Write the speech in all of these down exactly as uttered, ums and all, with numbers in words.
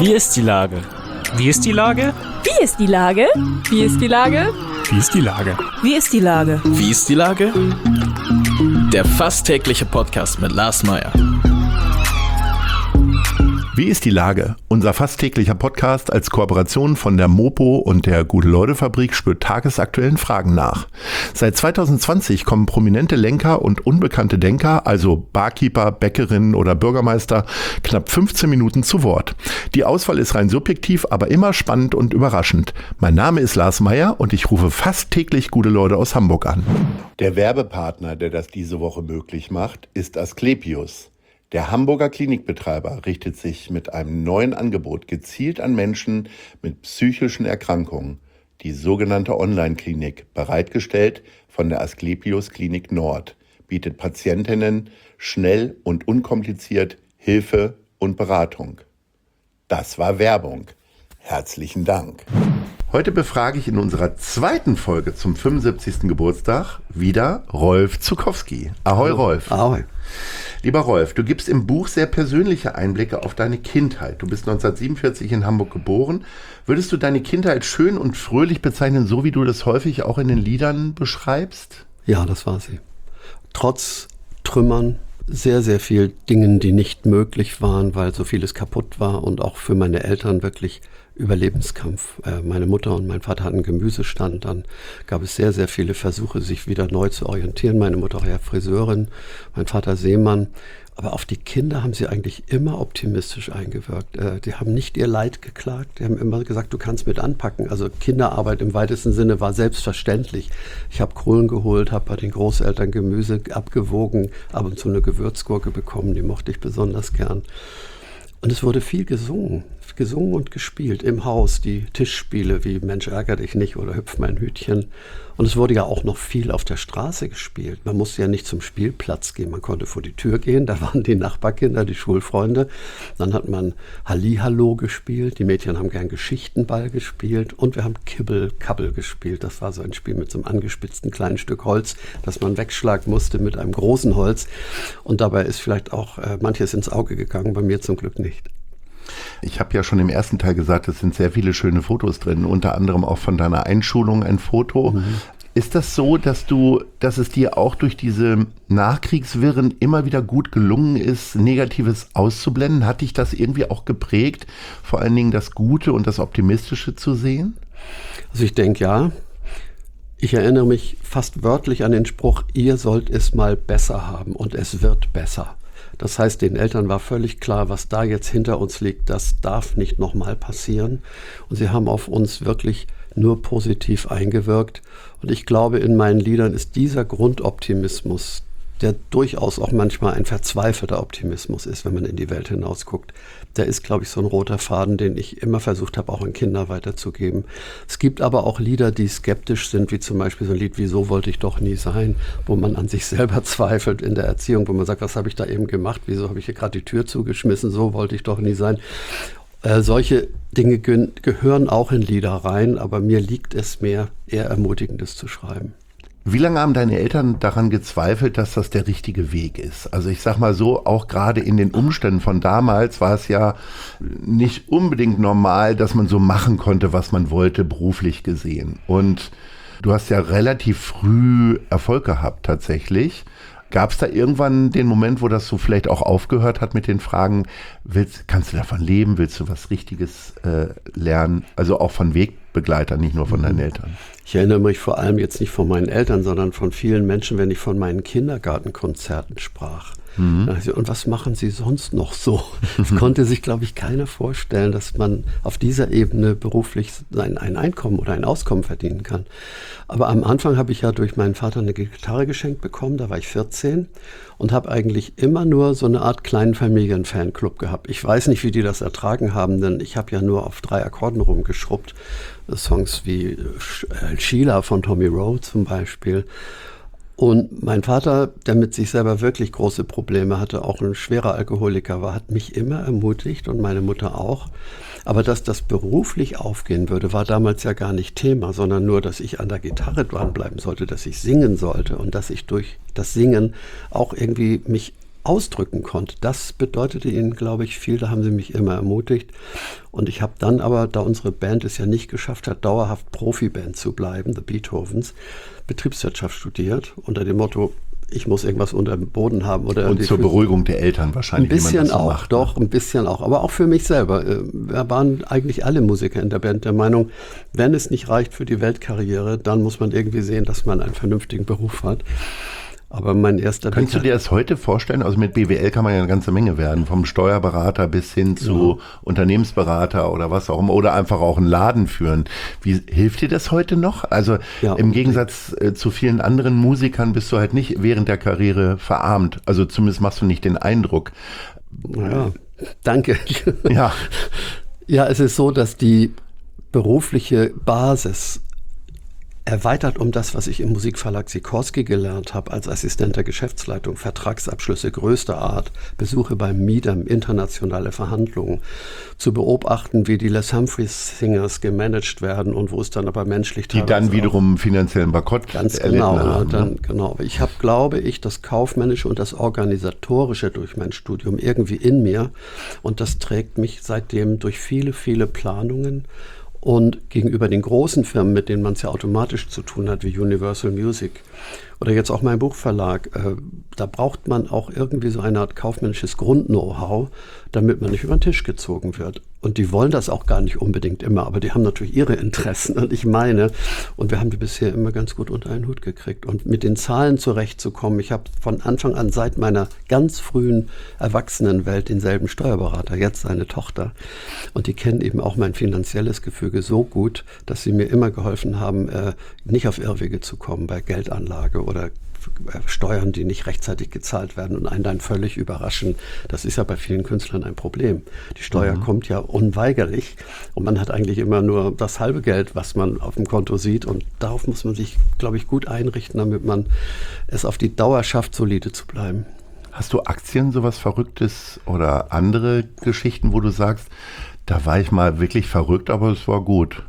Wie ist die Lage? Wie ist die Lage? Wie ist die Lage? Wie ist die Lage? Wie ist die Lage? Wie ist die Lage? Wie ist die Lage? Der fast tägliche Podcast mit Lars Meyer. Wie ist die Lage? Unser fast täglicher Podcast als Kooperation von der Mopo und der Gute-Leute-Fabrik spürt tagesaktuellen Fragen nach. Seit zwanzig zwanzig kommen prominente Lenker und unbekannte Denker, also Barkeeper, Bäckerinnen oder Bürgermeister, knapp fünfzehn Minuten zu Wort. Die Auswahl ist rein subjektiv, aber immer spannend und überraschend. Mein Name ist Lars Meyer und ich rufe fast täglich gute Leute aus Hamburg an. Der Werbepartner, der das diese Woche möglich macht, ist Asklepios. Der Hamburger Klinikbetreiber richtet sich mit einem neuen Angebot gezielt an Menschen mit psychischen Erkrankungen, die sogenannte Online-Klinik, bereitgestellt von der Asklepios Klinik Nord, bietet Patientinnen schnell und unkompliziert Hilfe und Beratung. Das war Werbung. Herzlichen Dank. Heute befrage ich in unserer zweiten Folge zum fünfundsiebzigsten Geburtstag wieder Rolf Zuckowski. Ahoi, Rolf. Ahoi. Lieber Rolf, du gibst im Buch sehr persönliche Einblicke auf deine Kindheit. Du bist neunzehnhundertsiebenundvierzig in Hamburg geboren. Würdest du deine Kindheit schön und fröhlich bezeichnen, so wie du das häufig auch in den Liedern beschreibst? Ja, das war sie. Trotz Trümmern, sehr, sehr viel Dingen, die nicht möglich waren, weil so vieles kaputt war und auch für meine Eltern wirklich Überlebenskampf. Äh, meine Mutter und mein Vater hatten einen Gemüsestand, dann gab es sehr, sehr viele Versuche, sich wieder neu zu orientieren. Meine Mutter war ja Friseurin, mein Vater Seemann. Aber auf die Kinder haben sie eigentlich immer optimistisch eingewirkt. Äh, die haben nicht ihr Leid geklagt, die haben immer gesagt, du kannst mit anpacken. Also Kinderarbeit im weitesten Sinne war selbstverständlich. Ich habe Kohlen geholt, habe bei den Großeltern Gemüse abgewogen, ab und zu eine Gewürzgurke bekommen, die mochte ich besonders gern. Und es wurde viel gesungen, gesungen und gespielt im Haus, die Tischspiele wie Mensch ärger dich nicht oder Hüpf mein Hütchen. Und es wurde ja auch noch viel auf der Straße gespielt. Man musste ja nicht zum Spielplatz gehen, man konnte vor die Tür gehen, da waren die Nachbarkinder, die Schulfreunde. Dann hat man Hallihallo gespielt, die Mädchen haben gern Geschichtenball gespielt und wir haben Kibbel-Kabbel gespielt. Das war so ein Spiel mit so einem angespitzten kleinen Stück Holz, das man wegschlagen musste mit einem großen Holz. Und dabei ist vielleicht auch äh, manches ins Auge gegangen, bei mir zum Glück nicht. Ich habe ja schon im ersten Teil gesagt, es sind sehr viele schöne Fotos drin, unter anderem auch von deiner Einschulung ein Foto. Mhm. Ist das so, dass du, dass es dir auch durch diese Nachkriegswirren immer wieder gut gelungen ist, Negatives auszublenden? Hat dich das irgendwie auch geprägt, vor allen Dingen das Gute und das Optimistische zu sehen? Also ich denke ja. Ich erinnere mich fast wörtlich an den Spruch, ihr sollt es mal besser haben und es wird besser. Das heißt, den Eltern war völlig klar, was da jetzt hinter uns liegt, das darf nicht nochmal passieren. Und sie haben auf uns wirklich nur positiv eingewirkt. Und ich glaube, in meinen Liedern ist dieser Grundoptimismus, der durchaus auch manchmal ein verzweifelter Optimismus ist, wenn man in die Welt hinausguckt. Der ist, glaube ich, so ein roter Faden, den ich immer versucht habe, auch an Kinder weiterzugeben. Es gibt aber auch Lieder, die skeptisch sind, wie zum Beispiel so ein Lied wie So wollte ich doch nie sein, wo man an sich selber zweifelt in der Erziehung, wo man sagt, was habe ich da eben gemacht, wieso habe ich hier gerade die Tür zugeschmissen, so wollte ich doch nie sein. Äh, solche Dinge ge- gehören auch in Lieder rein, aber mir liegt es mehr, eher Ermutigendes zu schreiben. Wie lange haben deine Eltern daran gezweifelt, dass das der richtige Weg ist? Also ich sag mal so, auch gerade in den Umständen von damals war es ja nicht unbedingt normal, dass man so machen konnte, was man wollte, beruflich gesehen. Und du hast ja relativ früh Erfolg gehabt tatsächlich. Gab es da irgendwann den Moment, wo das so vielleicht auch aufgehört hat mit den Fragen, willst, kannst du davon leben, willst du was Richtiges äh, lernen? Also auch von Wegbegleitern, nicht nur von deinen Eltern. Ich erinnere mich vor allem jetzt nicht von meinen Eltern, sondern von vielen Menschen, wenn ich von meinen Kindergartenkonzerten sprach. Mhm. Und was machen Sie sonst noch so? Das konnte sich, glaube ich, keiner vorstellen, dass man auf dieser Ebene beruflich ein, ein Einkommen oder ein Auskommen verdienen kann. Aber am Anfang habe ich ja durch meinen Vater eine Gitarre geschenkt bekommen, da war ich vierzehn und habe eigentlich immer nur so eine Art kleinen Familien-Fanclub gehabt. Ich weiß nicht, wie die das ertragen haben, denn ich habe ja nur auf drei Akkorden rumgeschrubbt. Songs wie Sheila von Tommy Rowe zum Beispiel. Und mein Vater, der mit sich selber wirklich große Probleme hatte, auch ein schwerer Alkoholiker war, hat mich immer ermutigt und meine Mutter auch. Aber dass das beruflich aufgehen würde, war damals ja gar nicht Thema, sondern nur, dass ich an der Gitarre dranbleiben sollte, dass ich singen sollte und dass ich durch das Singen auch irgendwie mich ausdrücken konnte, das bedeutete ihnen, glaube ich, viel. Da haben sie mich immer ermutigt. Und ich habe dann aber, da unsere Band es ja nicht geschafft hat, dauerhaft Profiband zu bleiben, The Beethovens, Betriebswirtschaft studiert, unter dem Motto, ich muss irgendwas unter dem Boden haben. Oder und zur Beruhigung der Eltern wahrscheinlich. Ein bisschen wie man das so auch, macht, doch, ein bisschen auch. Aber auch für mich selber. Wir waren eigentlich alle Musiker in der Band der Meinung, wenn es nicht reicht für die Weltkarriere, dann muss man irgendwie sehen, dass man einen vernünftigen Beruf hat. Aber mein erster... Kannst du dir das heute vorstellen? Also mit B W L kann man ja eine ganze Menge werden, vom Steuerberater bis hin zu ja. Unternehmensberater oder was auch immer, oder einfach auch einen Laden führen. Wie hilft dir das heute noch? Also ja, im Gegensatz äh, zu vielen anderen Musikern bist du halt nicht während der Karriere verarmt. Also zumindest machst du nicht den Eindruck. Ja, danke. Ja. Ja, es ist so, dass die berufliche Basis erweitert um das, was ich im Musikverlag Sikorski gelernt habe, als Assistent der Geschäftsleitung, Vertragsabschlüsse größter Art, Besuche beim M I D A M, internationale Verhandlungen, zu beobachten, wie die Les Humphreys Singers gemanagt werden und wo es dann aber menschlich die dann wiederum finanziellen Bankrott ganz genau haben. Dann, genau. Ich habe, glaube ich, das Kaufmännische und das Organisatorische durch mein Studium irgendwie in mir und das trägt mich seitdem durch viele, viele Planungen. Und gegenüber den großen Firmen, mit denen man es ja automatisch zu tun hat, wie Universal Music oder jetzt auch mein Buchverlag, äh, da braucht man auch irgendwie so eine Art kaufmännisches Grund-Know-how, damit man nicht über den Tisch gezogen wird. Und die wollen das auch gar nicht unbedingt immer, aber die haben natürlich ihre Interessen und ich meine, und wir haben die bisher immer ganz gut unter einen Hut gekriegt. Und mit den Zahlen zurechtzukommen, ich habe von Anfang an seit meiner ganz frühen Erwachsenenwelt denselben Steuerberater, jetzt seine Tochter. Und die kennen eben auch mein finanzielles Gefüge so gut, dass sie mir immer geholfen haben, äh, nicht auf Irrwege zu kommen bei Geldanlage oder Steuern, die nicht rechtzeitig gezahlt werden und einen dann völlig überraschen. Das ist ja bei vielen Künstlern ein Problem. Die Steuer mhm. kommt ja unweigerlich und man hat eigentlich immer nur das halbe Geld, was man auf dem Konto sieht und darauf muss man sich, glaube ich, gut einrichten, damit man es auf die Dauer schafft, solide zu bleiben. Hast du Aktien, sowas Verrücktes oder andere Geschichten, wo du sagst, da war ich mal wirklich verrückt, aber es war gut?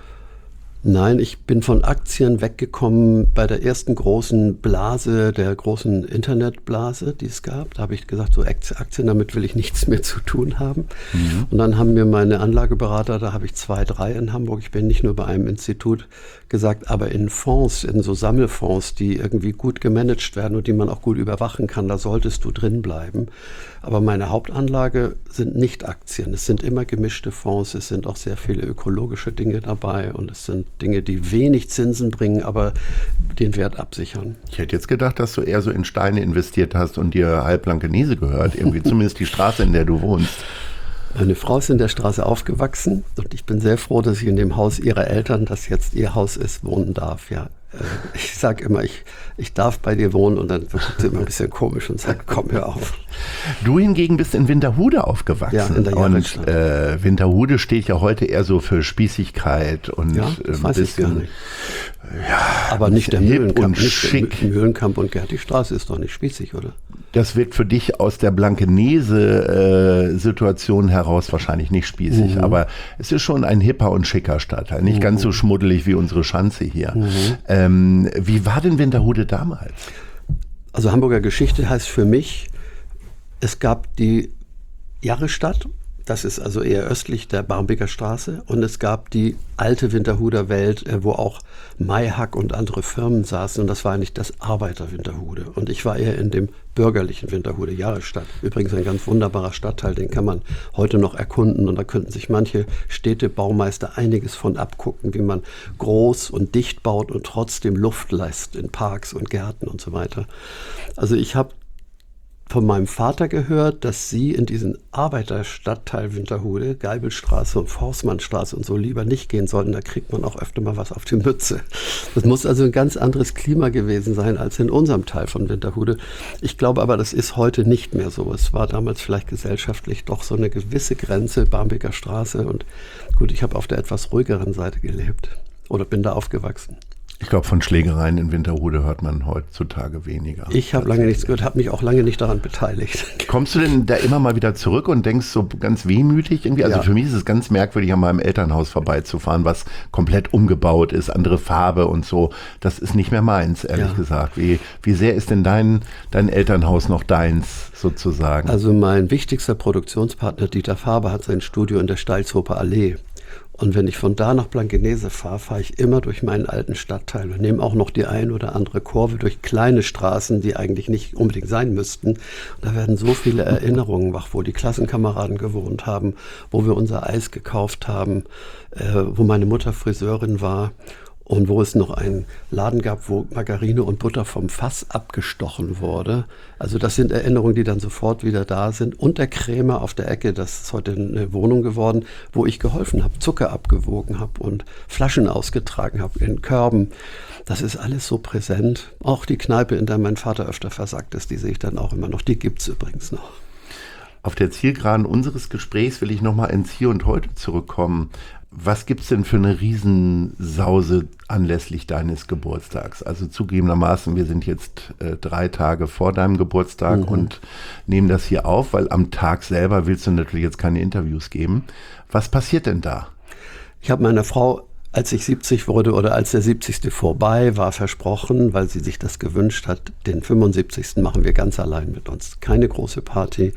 Nein, ich bin von Aktien weggekommen bei der ersten großen Blase, der großen Internetblase, die es gab. Da habe ich gesagt, so Aktien, damit will ich nichts mehr zu tun haben. Mhm. Und dann haben mir meine Anlageberater, da habe ich zwei, drei in Hamburg, ich bin nicht nur bei einem Institut, gesagt, aber in Fonds, in so Sammelfonds, die irgendwie gut gemanagt werden und die man auch gut überwachen kann, da solltest du drin bleiben. Aber meine Hauptanlage sind nicht Aktien. Es sind immer gemischte Fonds, es sind auch sehr viele ökologische Dinge dabei und es sind Dinge, die wenig Zinsen bringen, aber den Wert absichern. Ich hätte jetzt gedacht, dass du eher so in Steine investiert hast und dir halb Blankenese gehört, irgendwie zumindest die Straße, in der du wohnst. Meine Frau ist in der Straße aufgewachsen und ich bin sehr froh, dass ich in dem Haus ihrer Eltern, das jetzt ihr Haus ist, wohnen darf. Ja, ich sage immer, ich, ich darf bei dir wohnen und dann guckt sie immer ein bisschen komisch und sagt, komm, hör auf. Du hingegen bist in Winterhude aufgewachsen. Ja, in der und äh, Winterhude steht ja heute eher so für Spießigkeit und ja, das ein weiß bisschen, ich gar nicht. Ja, aber nicht der Mühlenkamp, und schick. Der Mühlenkamp und Gerti-Straße ist doch nicht spießig, oder? Das wird für dich aus der Blankenese-Situation heraus wahrscheinlich nicht spießig, mhm. aber es ist schon ein hipper und schicker Stadtteil, nicht mhm. ganz so schmuddelig wie unsere Schanze hier. Mhm. Ähm, wie war denn Winterhude damals? Also Hamburger Geschichte heißt für mich, es gab die Jarrestadt, das ist also eher östlich der Barmbeker Straße, und es gab die alte Winterhuder Welt, wo auch Mayhack und andere Firmen saßen, und das war eigentlich das Arbeiter-Winterhude. Und ich war eher in dem bürgerlichen Winterhude, Jarrestadt. Übrigens ein ganz wunderbarer Stadtteil, den kann man heute noch erkunden, und da könnten sich manche Städtebaumeister einiges von abgucken, wie man groß und dicht baut und trotzdem Luft lässt in Parks und Gärten und so weiter. Also ich habe von meinem Vater gehört, dass sie in diesen Arbeiterstadtteil Winterhude, Geibelstraße und Forstmannstraße und so lieber nicht gehen sollten. Da kriegt man auch öfter mal was auf die Mütze. Das muss also ein ganz anderes Klima gewesen sein als in unserem Teil von Winterhude. Ich glaube aber, das ist heute nicht mehr so. Es war damals vielleicht gesellschaftlich doch so eine gewisse Grenze, Barmbeker Straße. Und gut, ich habe auf der etwas ruhigeren Seite gelebt oder bin da aufgewachsen. Ich glaube, von Schlägereien in Winterhude hört man heutzutage weniger. Ich habe lange nichts gehört, habe mich auch lange nicht daran beteiligt. Kommst du denn da immer mal wieder zurück und denkst so ganz wehmütig irgendwie? Also Ja. für mich ist es ganz merkwürdig, an meinem Elternhaus vorbeizufahren, was komplett umgebaut ist, andere Farbe und so. Das ist nicht mehr meins, ehrlich Ja. gesagt. Wie, wie sehr ist denn dein, dein Elternhaus noch deins sozusagen? Also mein wichtigster Produktionspartner Dieter Faber hat sein Studio in der Steilshofer Allee. Und wenn ich von da nach Blankenese fahre, fahre ich immer durch meinen alten Stadtteil und nehme auch noch die ein oder andere Kurve durch kleine Straßen, die eigentlich nicht unbedingt sein müssten. Und da werden so viele Erinnerungen wach, wo die Klassenkameraden gewohnt haben, wo wir unser Eis gekauft haben, äh, wo meine Mutter Friseurin war. Und wo es noch einen Laden gab, wo Margarine und Butter vom Fass abgestochen wurde. Also das sind Erinnerungen, die dann sofort wieder da sind. Und der Krämer auf der Ecke, das ist heute eine Wohnung geworden, wo ich geholfen habe, Zucker abgewogen habe und Flaschen ausgetragen habe in Körben. Das ist alles so präsent. Auch die Kneipe, in der mein Vater öfter versagt ist, die sehe ich dann auch immer noch. Die gibt es übrigens noch. Auf der Zielgeraden unseres Gesprächs will ich nochmal ins Hier und Heute zurückkommen. Was gibt's denn für eine Riesensause anlässlich deines Geburtstags? Also zugegebenermaßen, wir sind jetzt äh, drei Tage vor deinem Geburtstag mhm. und nehmen das hier auf, weil am Tag selber willst du natürlich jetzt keine Interviews geben. Was passiert denn da? Ich habe meiner Frau, als ich siebzig wurde oder als der siebzigste vorbei war, versprochen, weil sie sich das gewünscht hat, den fünfundsiebzigsten machen wir ganz allein mit uns. Keine große Party.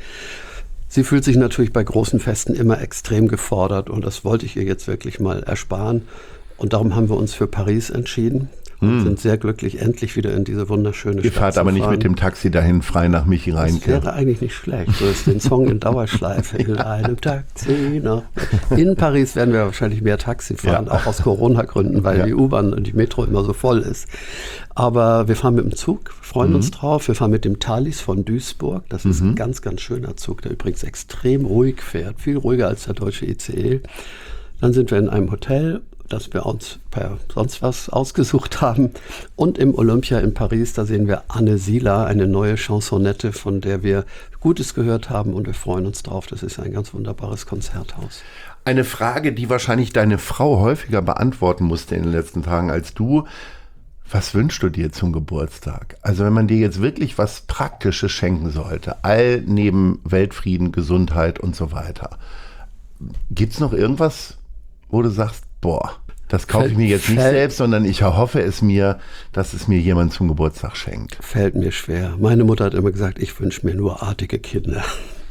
Sie fühlt sich natürlich bei großen Festen immer extrem gefordert und das wollte ich ihr jetzt wirklich mal ersparen. Und darum haben wir uns für Paris entschieden und hm. sind sehr glücklich, endlich wieder in diese wunderschöne Ihr Stadt fahrt zu aber nicht fahren. mit dem Taxi dahin frei nach Michi Das Reinke. wäre eigentlich nicht schlecht. So ist den Song in Dauerschleife. In einem Taxi nach. In Paris werden wir wahrscheinlich mehr Taxi fahren, Ja. auch aus Corona-Gründen, weil Ja. die U-Bahn und die Metro immer so voll ist. Aber wir fahren mit dem Zug, freuen Mhm. uns drauf. Wir fahren mit dem Thalys von Duisburg. Das ist Mhm. ein ganz, ganz schöner Zug, der übrigens extrem ruhig fährt. Viel ruhiger als der deutsche I C E. Dann sind wir in einem Hotel, das wir uns per sonst was ausgesucht haben. Und im Olympia in Paris, da sehen wir Anne Sila, eine neue Chansonette, von der wir Gutes gehört haben und wir freuen uns drauf. Das ist ein ganz wunderbares Konzerthaus. Eine Frage, die wahrscheinlich deine Frau häufiger beantworten musste in den letzten Tagen als du. Was wünschst du dir zum Geburtstag? Also wenn man dir jetzt wirklich was Praktisches schenken sollte, all neben Weltfrieden, Gesundheit und so weiter. Gibt's noch irgendwas, wo du sagst, boah, das kaufe ich mir jetzt nicht Fällt- selbst, sondern ich erhoffe es mir, dass es mir jemand zum Geburtstag schenkt? Fällt mir schwer. Meine Mutter hat immer gesagt, ich wünsche mir nur artige Kinder.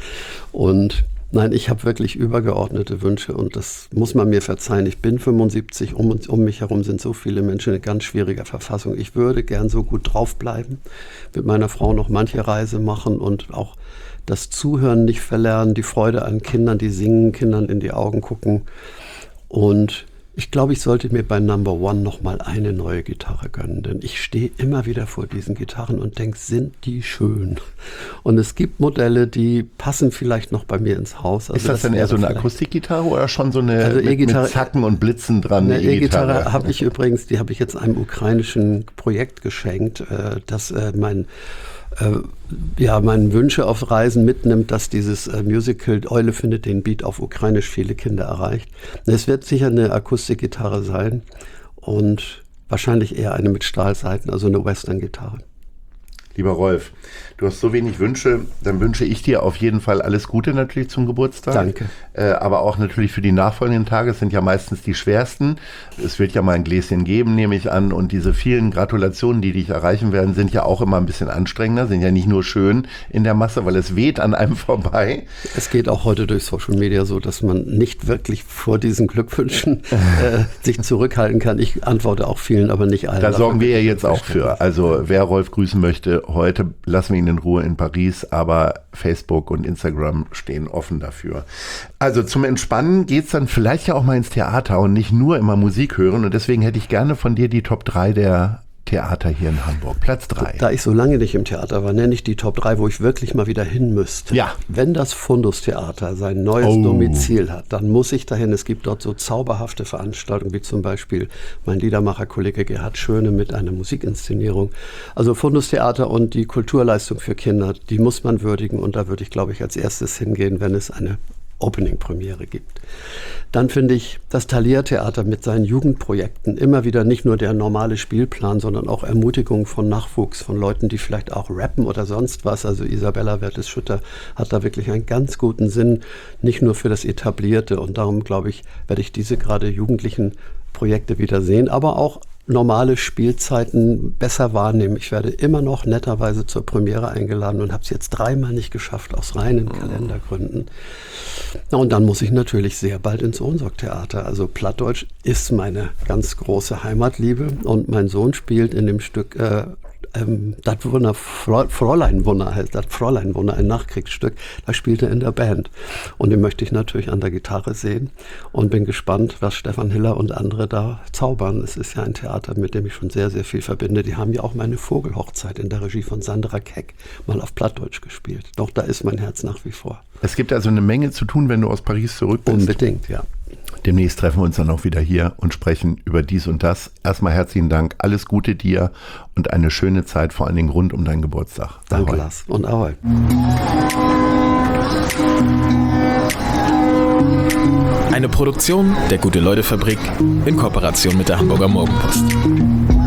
Und nein, ich habe wirklich übergeordnete Wünsche und das muss man mir verzeihen. Ich bin fünfundsiebzig, um, uns- um mich herum sind so viele Menschen in ganz schwieriger Verfassung. Ich würde gern so gut draufbleiben, mit meiner Frau noch manche Reise machen und auch das Zuhören nicht verlernen, die Freude an Kindern, die singen, Kindern in die Augen gucken. Und ich glaube, ich sollte mir bei Number One noch mal eine neue Gitarre gönnen, denn ich stehe immer wieder vor diesen Gitarren und denke, sind die schön? Und es gibt Modelle, die passen vielleicht noch bei mir ins Haus. Also Ist das, denn eher wäre so eine vielleicht- Akustikgitarre oder schon so eine Also mit, mit E-Gitarre- Zacken und Blitzen dran? Eine E-Gitarre E-Gitarre? habe ich übrigens, die habe ich jetzt einem ukrainischen Projekt geschenkt, äh, das äh, mein äh, ja, meine Wünsche auf Reisen mitnimmt, dass dieses äh, Musical Eule findet den Beat auf Ukrainisch viele Kinder erreicht. Es wird sicher eine Akustikgitarre sein und wahrscheinlich eher eine mit Stahlsaiten, also eine Western-Gitarre. Lieber Rolf, du hast so wenig Wünsche, dann wünsche ich dir auf jeden Fall alles Gute natürlich zum Geburtstag. Danke. Äh, aber auch natürlich für die nachfolgenden Tage, es sind ja meistens die schwersten. Es wird ja mal ein Gläschen geben, nehme ich an. Und diese vielen Gratulationen, die dich erreichen werden, sind ja auch immer ein bisschen anstrengender, sind ja nicht nur schön in der Masse, weil es weht an einem vorbei. Es geht auch heute durch Social Media so, dass man nicht wirklich vor diesen Glückwünschen äh, sich zurückhalten kann. Ich antworte auch vielen, aber nicht allen. Da sorgen wir ja Dafür jetzt auch für. Also wer Rolf grüßen möchte, heute lassen wir ihn in Ruhe in Paris, aber Facebook und Instagram stehen offen dafür. Also zum Entspannen geht's dann vielleicht ja auch mal ins Theater und nicht nur immer Musik hören. Und deswegen hätte ich gerne von dir die Top drei der Theater hier in Hamburg. Platz drei. Da ich so lange nicht im Theater war, nenne ich die Top drei, wo ich wirklich mal wieder hin müsste. Ja. Wenn das Fundus-Theater sein neues Oh. Domizil hat, dann muss ich dahin. Es gibt dort so zauberhafte Veranstaltungen, wie zum Beispiel mein Liedermacher-Kollege Gerhard Schöne mit einer Musikinszenierung. Also Fundus-Theater und die Kulturleistung für Kinder, die muss man würdigen. Und da würde ich, glaube ich, als erstes hingehen, wenn es eine Opening-Premiere gibt. Dann finde ich das Thalia-Theater mit seinen Jugendprojekten immer wieder nicht nur der normale Spielplan, sondern auch Ermutigung von Nachwuchs, von Leuten, die vielleicht auch rappen oder sonst was. Also Isabella Wertes-Schütter hat da wirklich einen ganz guten Sinn, nicht nur für das Etablierte. Und darum, glaube ich, werde ich diese gerade jugendlichen Projekte wieder sehen, aber auch normale Spielzeiten besser wahrnehmen. Ich werde immer noch netterweise zur Premiere eingeladen und habe es jetzt dreimal nicht geschafft, aus reinen Kalendergründen. Na, und dann muss ich natürlich sehr bald ins Ohnsorg-Theater. Also Plattdeutsch ist meine ganz große Heimatliebe und mein Sohn spielt in dem Stück äh, ähm, Das Wunder, Fräuleinwunder heißt das, Fräuleinwunder, ein Nachkriegsstück. Da spielt er in der Band. Und den möchte ich natürlich an der Gitarre sehen und bin gespannt, was Stefan Hiller und andere da zaubern. Es ist ja ein Theater, mit dem ich schon sehr, sehr viel verbinde. Die haben ja auch meine Vogelhochzeit in der Regie von Sandra Keck mal auf Plattdeutsch gespielt. Doch da ist mein Herz nach wie vor. Es gibt also eine Menge zu tun, wenn du aus Paris zurück bist. Unbedingt, ja. Demnächst treffen wir uns dann auch wieder hier und sprechen über dies und das. Erstmal herzlichen Dank, alles Gute dir und eine schöne Zeit, vor allen Dingen rund um deinen Geburtstag. Danke, Ahoi. Lars. Und ahoi. Eine Produktion der Gute-Leute-Fabrik in Kooperation mit der Hamburger Morgenpost.